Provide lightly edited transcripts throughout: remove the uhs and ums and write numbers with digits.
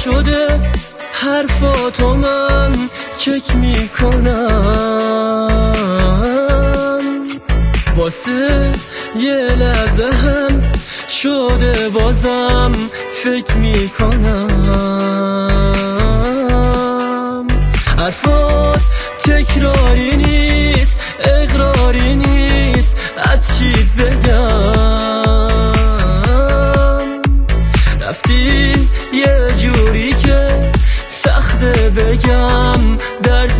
نشده حرفاتو من چک میکنم، واسه یه لحظه هم شده بازم فکر میکنم. حرفات تکراری نیست، اقراری نیست، از چیت بگم. رفتی یه جوری که سخته بگم درد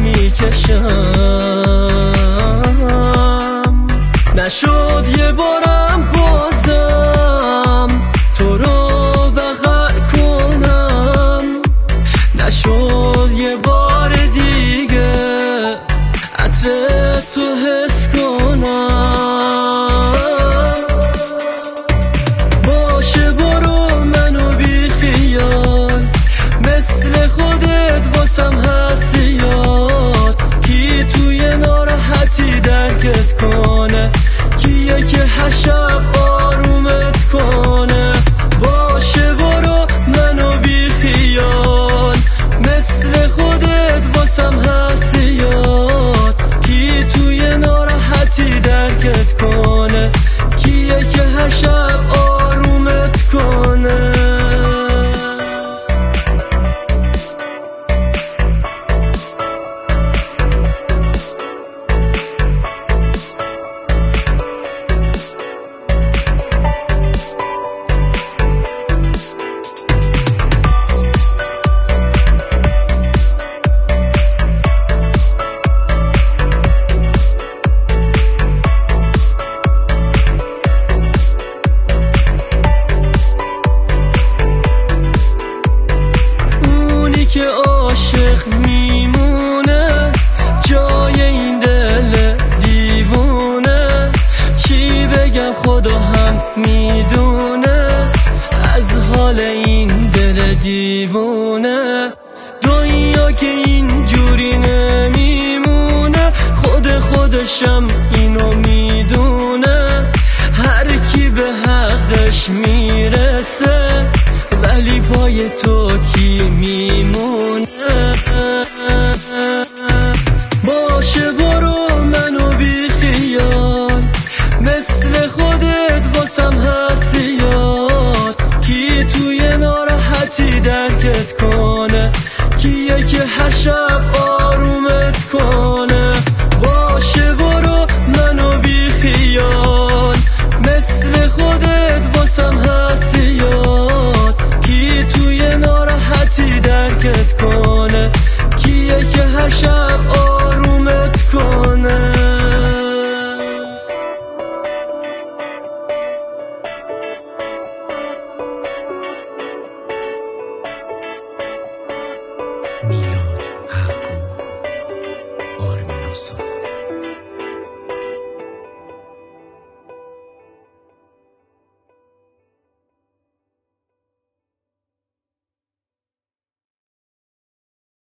میکشم. نشد یه بارم بازم تو رو بغل کنم، نشد یه بار دیگه عطر تو حس کنم. باشه برو منو بی خیال، مثل خودت واسم هستی یاد. کی توی ناراحتی درکت کنه، کیه که هر شب آرومت کنه. باشه برو منو بی خیال، مثل خودت واسم هستی یاد. کی توی ناراحتی درکت کنه، کیه که هر شب آرومت کنه. که عاشق میمونه جای این دل دیوونه. چی بگم خدا هم میدونه از حال این دل دیوونه. دنیا که اینجوری نمیمونه، خودشم اینو میدونه. هر کی به حقش میرسه، ولی پای تو کی میمونه. باشه برو منو بی خیال، مثل خودت واسم هستی یاد. کی توی ناراحتی درکت کنه، کیه که هر شب آرومت کنه.